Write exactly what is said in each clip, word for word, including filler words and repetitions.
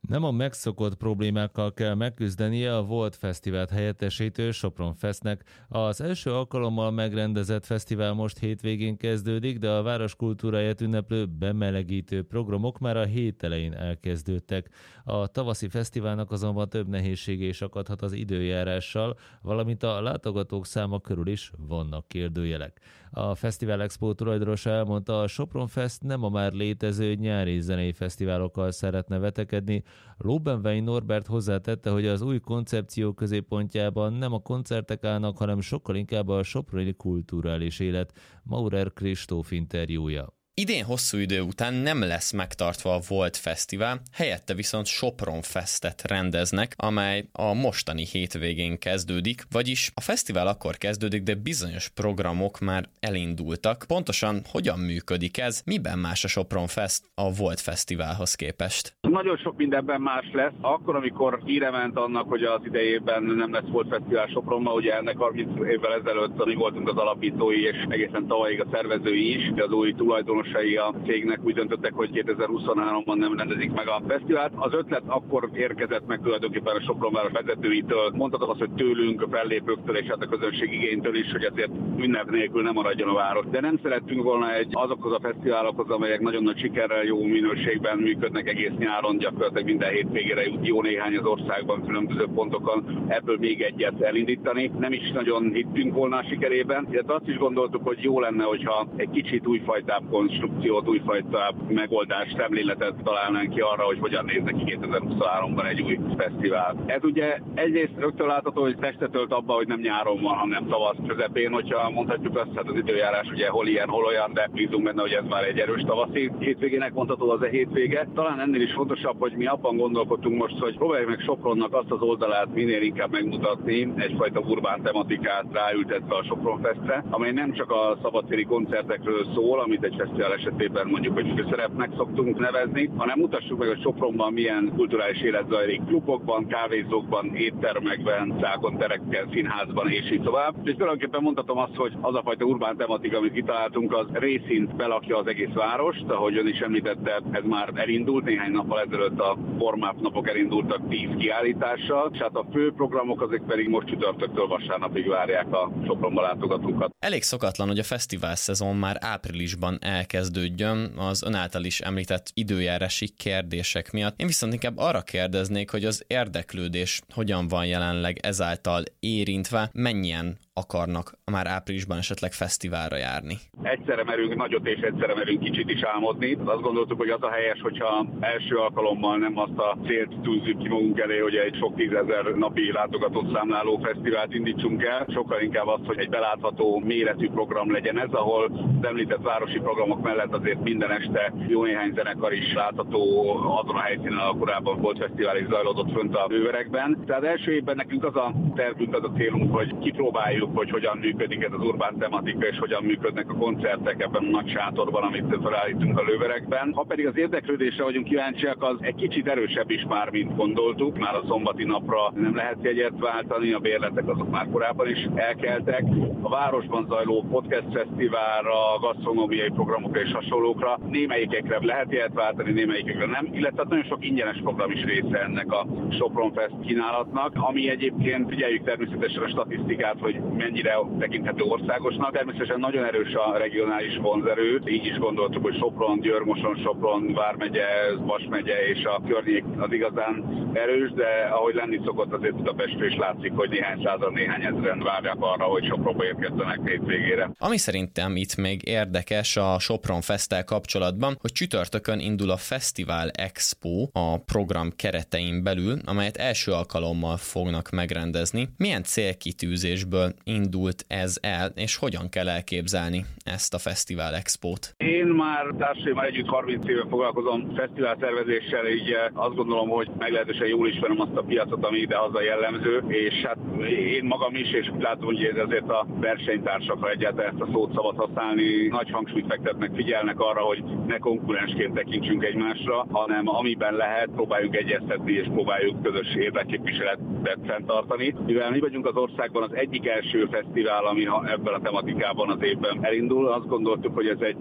Nem a megszokott problémákkal kell megküzdenie a Volt Fesztivált helyettesítő Sopron Festnek. Az első alkalommal megrendezett fesztivál most hétvégén kezdődik, de a város kultúráját ünneplő bemelegítő programok már a hét elején elkezdődtek. A tavaszi fesztiválnak azonban több nehézsége is akadhat az időjárással, valamint a látogatók száma körül is vannak kérdőjelek. A Fesztivál Expo tulajdonosa elmondta, a Sopron Fest nem a már létező nyári zenei fesztiválokkal szeretne vetekedni. Lóbenvein Norbert hozzátette, hogy az új koncepció középpontjában nem a koncertek állnak, hanem sokkal inkább a soproni kulturális élet. Maurer Kristóf interjúja. Idén hosszú idő után nem lesz megtartva a Volt Fesztivál, helyette viszont Sopron Festet rendeznek, amely a mostani hétvégén kezdődik, vagyis a fesztivál akkor kezdődik, de bizonyos programok már elindultak. Pontosan hogyan működik ez, miben más a Sopron Fest a Volt Fesztiválhoz képest? Nagyon sok mindenben más lesz. Akkor, amikor híre ment annak, hogy az idejében nem lesz Volt Fesztivál Sopronban, ugye ennek harminc évvel ezelőtt mi voltunk az alapítói, és egészen tavalyig a szervezői is, de az új tulajdonos a cégnek úgy döntöttek, hogy kétezer-huszonháromban nem rendezik meg a fesztivált. Az ötlet akkor érkezett meg tulajdonképpen a Sopronváros vezetőitől. Mondhatom azt, hogy tőlünk, a fellépőktől és hát a közönség igénytől is, hogy ezért ünnep nélkül nem maradjon a város. De nem szerettünk volna egy azokhoz a fesztiválokhoz, amelyek nagyon nagy sikerrel, jó minőségben működnek egész nyáron, gyakorlatilag minden hétvégére jó néhány az országban, különböző pontokon, ebből még egyet elindítani. Nem is nagyon hittünk volna a sikerében, illetve azt is gondoltuk, hogy jó lenne, hogyha egy kicsit újfajtább konstrukciót, újfajta megoldást, szemléletet találnánk ki arra, hogy hogyan néz neki kétezer-huszonháromban egy új fesztivál. Ez ugye egyrészt rögtön látható, hogy testetölt abba, hogy nem nyáron van, hanem tavasz közepén, hogyha mondhatjuk azt, hát az időjárás ugye hol ilyen, hol olyan, de bízunk benne, hogy ez már egy erős tavaszi hétvégének mondható az a hétvége. Talán ennél is fontosabb, hogy mi abban gondolkodtunk most, hogy próbáljuk meg Sopronnak azt az oldalát minél inkább megmutatni, egyfajta urbán tematikát ráültetve a Sopron Festre, amely nem csak a szabadtéri koncertekről szól, amit egy fesztivál esetében mondjuk, hogy főszerepnek szoktunk nevezni, hanem mutassuk meg, hogy Sopronban milyen kulturális élet zajlik klubokban, kávézókban, éttermekben, szákontereken, színházban és így tovább. És tulajdonképpen mondhatom azt, hogy az a fajta urbán tematika, amit kitaláltunk, az részint belakja az egész várost, ahogy ön is említette, ez már elindult, néhány nappal ezelőtt a Formáp napok elindultak tíz kiállítással, és hát a fő programok azok pedig most csütörtöktől vasárnapig várják a Sopronba látogatókat. Elég szokatlan, hogy a fesztivál szezon már áprilisban elkezdődjön az ön által is említett időjárási kérdések miatt. Én viszont inkább arra kérdeznék, hogy az érdeklődés hogyan van jelenleg ezáltal érintve, mennyien akarnak már áprilisban esetleg fesztiválra járni? Egyszerre merünk nagyot és egyszerre merünk kicsit is álmodni. Azt gondoltuk, hogy az a helyes, hogyha első alkalommal nem azt a célt tűzzük ki magunk elé, hogy egy sok tízezer napi látogatót számláló fesztivált indítsunk el. Sokkal inkább az, hogy egy belátható méretű program legyen ez, ahol az említett városi programok mellett azért minden este jó néhány zenekar is látható azon a helyszínen, ahol korábban volt fesztivál és zajlódott fönt a bőverekben. Tehát első évben nekünk az a tervünk, az a célunk, hogy kipróbáljuk, hogy hogyan működik ez az urbán tematika, és hogyan működnek a koncertek ebben a nagy sátorban, amit felállítunk a lőverekben. Ha pedig az érdeklődésre vagyunk kíváncsiak, az egy kicsit erősebb is már, mint gondoltuk. Már a szombati napra nem lehet jegyet váltani, a bérletek azok már korábban is elkeltek. A városban zajló podcast fesztiválra, gasztronómiai programokra és hasonlókra némelyikekre lehet jegyet váltani, némelyikekre nem, illetve nagyon sok ingyenes program is része ennek a Sopron Fest kínálatnak, ami egyébként figyeljük természetesen a statisztikát, hogy mennyire tekinthető országosnak. Természetesen nagyon erős a regionális vonzerő, így is gondoltuk, hogy Sopron, Győr-Moson, Sopron, Vármegye, Vas megye és a környék az igazán erős, de ahogy lenni szokott, azért Budapestről is látszik, hogy néhány százan, néhány ezeren várják arra, hogy Sopronba érkezzenek hétvégére. Ami szerintem itt még érdekes a Sopron Festtel kapcsolatban, hogy csütörtökön indul a Fesztivál Expo a program keretein belül, amelyet első alkalommal fognak megrendezni. Milyen célkitűzésből indult ez el, és hogyan kell elképzelni ezt a Fesztivál Expót? Én már társaimmal együtt harminc éve foglalkozom fesztivál szervezéssel, így azt gondolom, hogy meglehetősen jól ismerem azt a piacot, ami ide haza jellemző, és hát én magam is, és látom, hogy ez azért a versenytársakra egyáltalán ezt a szót szabad használni, nagy hangsúlyt fektetnek, figyelnek arra, hogy ne konkurensként tekintsünk egymásra, hanem amiben lehet, próbáljunk egyeztetni, és próbáljuk közös érdekképviseletet fenntartani. Mivel mi vagyunk az országban az egyik első fesztivál, ami ebben a tematikában az évben elindul, azt gondoltuk, hogy ez egy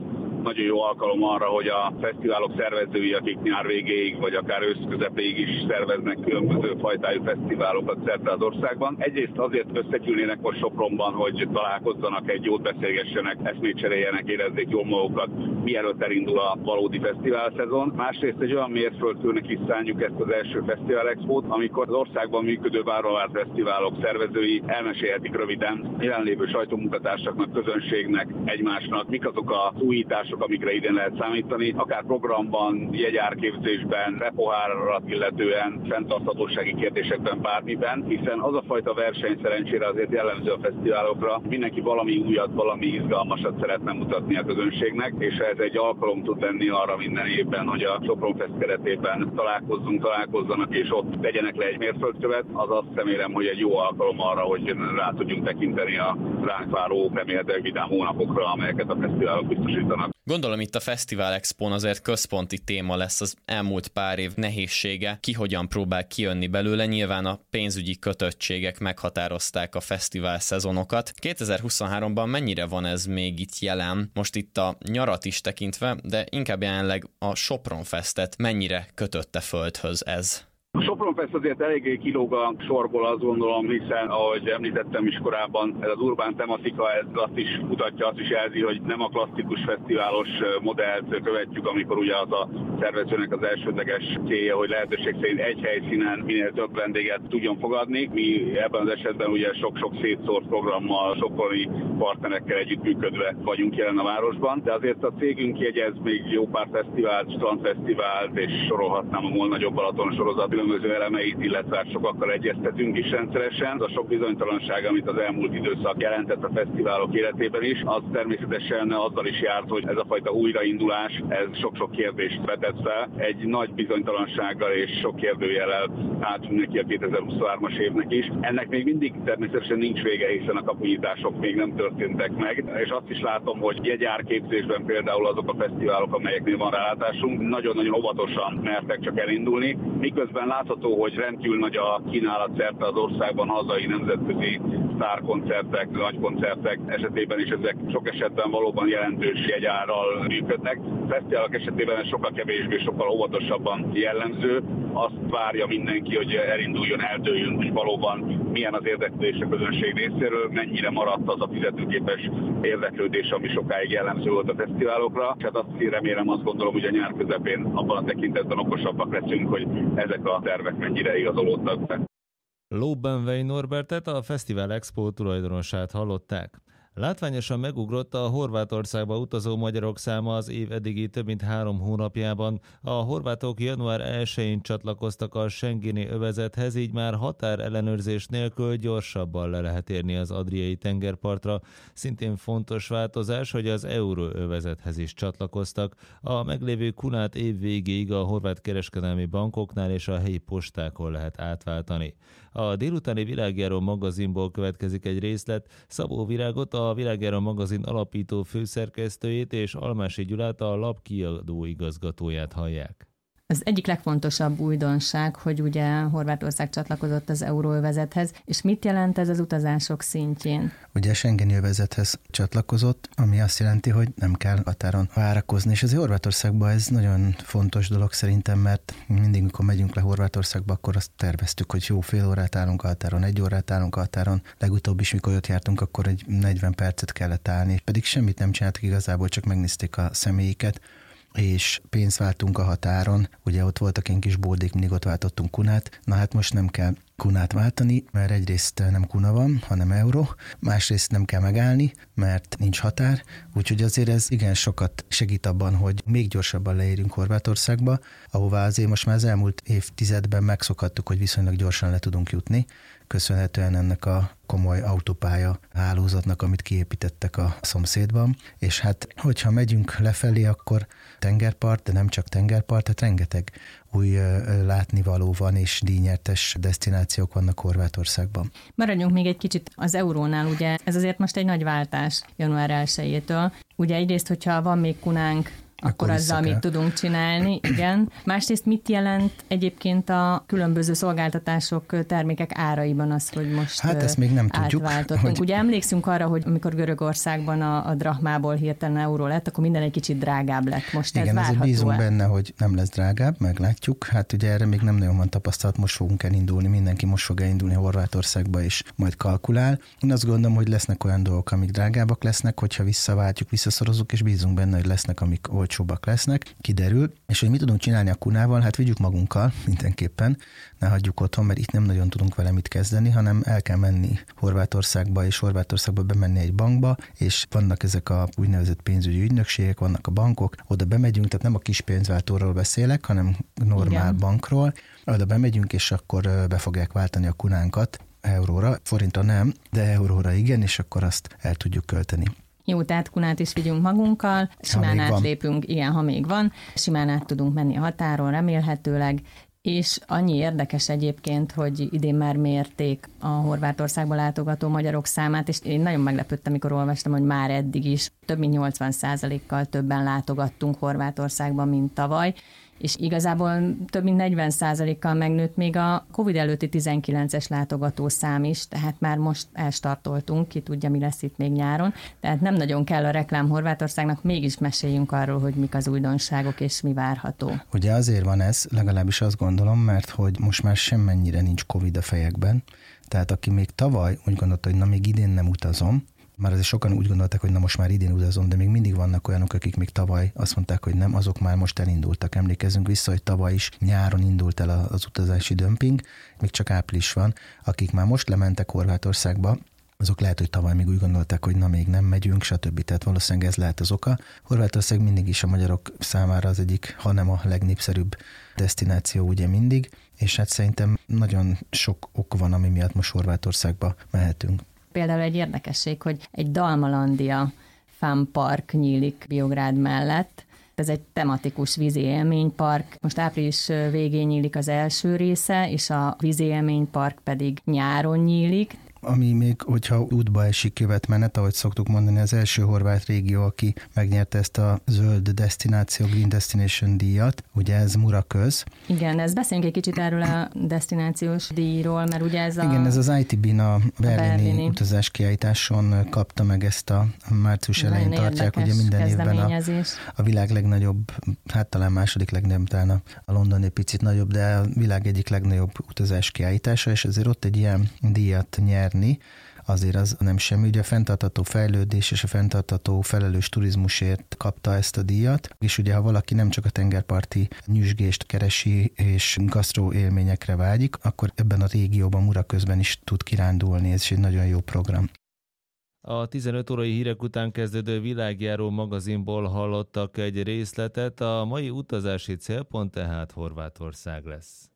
nagyon jó alkalom arra, hogy a fesztiválok szervezői, akik nyár végéig, vagy akár ősz közepéig is szerveznek különböző fajtájú fesztiválokat szerte az országban. Egyrészt azért összegyűlnének most Sopronban, hogy találkozzanak, egy jót beszélgessenek, eszmét cseréljenek, érezzék jól magukat, mielőtt elindul a valódi fesztivál szezon. Másrészt egy olyan mérföldkőnek is szánjuk ezt az első Fesztivál Expót, amikor az országban működő várva várt fesztiválok szervezői elmesélhetik röviden jelenlévő sajtómunkatársaknak, közönségnek, egymásnak, mik azok az újítások, amikre idén lehet számítani, akár programban, jegyárképzésben, repohárat illetően, fenntarthatósági kérdésekben, bármiben, hiszen az a fajta verseny szerencsére azért jellemző a fesztiválokra, mindenki valami újat, valami izgalmasat szeretne mutatni a közönségnek, és ez egy alkalom tud lenni arra minden évben, hogy a Sopron Fest keretében találkozzunk, találkozzanak, és ott tegyenek le egy mérföldkövet, az azt remélem, hogy egy jó alkalom arra, hogy rá tudjunk tekinteni a ránk váró remélhetőleg vidám hónapokra, amelyeket a fesztiválok biztosítanak. Gondolom itt a Fesztivál Expón azért központi téma lesz az elmúlt pár év nehézsége, ki hogyan próbál kijönni belőle, nyilván a pénzügyi kötöttségek meghatározták a fesztivál szezonokat. kétezer-huszonháromban mennyire van ez még itt jelen, most itt a nyarat is tekintve, de inkább jelenleg a Sopron Festet mennyire kötötte földhöz ez? A Sopron Fest azért eléggé kilóg a sorból, azt gondolom, hiszen, ahogy említettem is korábban, ez az urbán tematika, ez azt is mutatja, azt is jelzi, hogy nem a klasszikus fesztiválos modellt követjük, amikor ugye az a szervezőnek az elsődleges célja, hogy lehetőség szerint egy helyszínen minél több vendéget tudjon fogadni. Mi ebben az esetben ugye sok-sok szétszórt programmal, soproni partnerekkel együttműködve vagyunk jelen a városban, de azért a cégünk jegyez még jó pár fesztivált, strandfesztivált, és sorolhatnám a MOL Nagyobb Balaton sorozat különböző elemeit, illetve sokakkal egyeztetünk is rendszeresen. Az a sok bizonytalanság, amit az elmúlt időszak jelentett a fesztiválok életében is, az természetesen azzal is járt, hogy ez a fajta újraindulás, ez sok-sok kérdést vetett fel. Egy nagy bizonytalansággal és sok kérdőjellel álltunk neki a kétezer-huszonhármas évnek is. Ennek még mindig természetesen nincs vége, hiszen a kapunyítások még nem történtek meg, és azt is látom, hogy jegyárképzésben például azok a fesztiválok, amelyeknél van rálátásunk, nagyon-nagyon óvatosan mertek csak elindulni, miközben látható, hogy rendkívül nagy a kínálat szerte az országban hazai nemzetközi sztárkoncertek, nagy koncertek esetében is ezek sok esetben valóban jelentős jegyárral működnek. Fesztiválok esetében ez sokkal kevésbé, sokkal óvatosabban jellemző. Azt várja mindenki, hogy elinduljon, eldőljön, hogy valóban milyen az érdeklődés a közönség részéről, mennyire maradt az a fizetőképes érdeklődés, ami sokáig jellemző volt a fesztiválokra. És hát azt remélem, azt gondolom, hogy a nyár közepén abban a tekintetben okosabbak leszünk, hogy ezek a tervek mennyire igazolódtak be. Lóbenvei Norbertet, a Fesztivál Expó tulajdonosát hallották. Látványosan megugrott a Horvátországba utazó magyarok száma az év eddigi több mint három hónapjában. A horvátok január elsején csatlakoztak a schengeni övezethez, így már határellenőrzés nélkül gyorsabban le lehet érni az adriai tengerpartra. Szintén fontos változás, hogy az euróövezethez is csatlakoztak. A meglévő kunát év végéig a horvát kereskedelmi bankoknál és a helyi postákon lehet átváltani. A délutáni Világjáró magazinból következik egy részlet. Szabó Virágot, a Világjáró magazin alapító főszerkesztőjét és Almási Gyulát, a lap kiadó igazgatóját hallják. Az egyik legfontosabb újdonság, hogy ugye Horvátország csatlakozott az euróövezethez, és mit jelent ez az utazások szintjén? Ugye a schengeni övezethez csatlakozott, ami azt jelenti, hogy nem kell határon várakozni, és azért Horvátországban ez nagyon fontos dolog szerintem, mert mindig, amikor megyünk le Horvátországba, akkor azt terveztük, hogy jó fél órát állunk a határon, egy órát állunk a határon, legutóbb is, mikor ott jártunk, akkor egy negyven percet kellett állni, pedig semmit nem csináltak igazából, csak megnézték a személyiket, és pénzt váltunk a határon, ugye ott voltak ilyen kis bódék, mindig ott váltottunk kunát, na hát most nem kell kunát váltani, mert egyrészt nem kuna van, hanem euró, másrészt nem kell megállni, mert nincs határ, úgyhogy azért ez igen sokat segít abban, hogy még gyorsabban leérjünk Horvátországba, ahová azért most már az elmúlt évtizedben megszokhattuk, hogy viszonylag gyorsan le tudunk jutni, köszönhetően ennek a komoly autópálya hálózatnak, amit kiépítettek a szomszédban, és hát hogyha megyünk lefelé, akkor tengerpart, de nem csak tengerpart, tehát rengeteg új látnivaló van, és díjnyertes desztinációk vannak Horvátországban. Maradjunk még egy kicsit az eurónál, ugye ez azért most egy nagy váltás január elsejétől. Ugye egyrészt, hogyha van még kunánk akkor azzal mit tudunk csinálni, igen. Másrészt mit jelent egyébként a különböző szolgáltatások, termékek áraiban az, hogy most hát ezt még nem tudjuk, hogy... Ugye emlékszünk arra, hogy amikor Görögországban a, a drachmából hirtelen euró lett, akkor minden egy kicsit drágább lett. Most igen, ez várható. Igen, bízunk benne, hogy nem lesz drágább, meglátjuk. Hát ugye erre még nem nagyon van tapasztalat, most fogunk elindulni, mindenki most fog elindulni Horvátországba, és majd kalkulál. Én azt gondolom, hogy lesznek olyan dolgok, amik drágábbak lesznek, hogyha visszaváltjuk, visszaszorozunk, és bízunk benne, hogy lesznek, amik olcsóbbak lesznek, kiderül. És hogy mit tudunk csinálni a kunával, hát vigyük magunkkal mindenképpen, ne hagyjuk otthon, mert itt nem nagyon tudunk vele mit kezdeni, hanem el kell menni Horvátországba, és Horvátországba bemenni egy bankba, és vannak ezek a úgynevezett pénzügyi ügynökségek, vannak a bankok, oda bemegyünk, tehát nem a kis pénzváltóról beszélek, hanem normál igen. bankról, oda bemegyünk, és akkor be fogják váltani a kunánkat euróra, forintra nem, de euróra igen, és akkor azt el tudjuk költeni. Jó, tehát kunát is vigyünk magunkkal, simán átlépünk, igen, ha még van, simán át tudunk menni a határon remélhetőleg, és annyi érdekes egyébként, hogy idén már mérték a Horvátországba látogató magyarok számát, és én nagyon meglepődtem, amikor olvastam, hogy már eddig is több mint nyolcvan százalékkal többen látogattunk Horvátországban, mint tavaly, és igazából több mint negyven százalékkal megnőtt még a Covid előtti tizenkilences látogató szám is, tehát már most elstartoltunk, ki tudja, mi lesz itt még nyáron, tehát nem nagyon kell a reklám Horvátországnak, mégis meséljünk arról, hogy mik az újdonságok és mi várható. Ugye azért van ez, legalábbis azt gondolom, mert hogy most már semmennyire nincs Covid a fejekben, tehát aki még tavaly úgy gondolta, hogy na még idén nem utazom, már azért sokan úgy gondolták, hogy na most már idén utazom, de még mindig vannak olyanok, akik még tavaly azt mondták, hogy nem, azok már most elindultak. Emlékezzünk vissza, hogy tavaly is nyáron indult el az utazási dömping, még csak április van, akik már most lementek Horvátországba, azok lehet, hogy tavaly még úgy gondolták, hogy na még nem megyünk, stb. Tehát valószínűleg ez lehet az oka. Horvátország mindig is a magyarok számára az egyik, ha nem a legnépszerűbb desztináció ugye mindig, és hát szerintem nagyon sok ok van, ami miatt most Horvátországba mehetünk. Például egy érdekesség, hogy egy Dalmalandia Fun Park nyílik Biográd mellett. Ez egy tematikus vízi élménypark. Most április végén nyílik az első része, és a vízi élménypark pedig nyáron nyílik. Ami még, hogyha útba esik jövetmenet, ahogy szoktuk mondani, az első horvát régió, aki megnyerte ezt a zöld destináció, Green Destination díjat, ugye ez Muraköz. Igen, ez beszéljünk egy kicsit erről a destinációs díjról, mert ugye ez a... Igen, ez az i té bé-n a berlini, berlini utazás kiállításon kapta meg ezt a március elején tartják, ugye minden évben a, a világ legnagyobb, hát talán második legnagyobb, talán a, a londoni picit nagyobb, de a világ egyik legnagyobb utazás kiállítása, és ezért ott egy ilyen díjat nyer, azért az nem semmi. Ugye a fenntartható fejlődés és a fenntartható felelős turizmusért kapta ezt a díjat, és ugye ha valaki nem csak a tengerparti nyüzsgést keresi és gasztró élményekre vágyik, akkor ebben a régióban Muraközben is tud kirándulni, ez is egy nagyon jó program. A tizenöt órai hírek után kezdődő világjáró magazinból hallottak egy részletet, a mai utazási célpont tehát Horvátország lesz.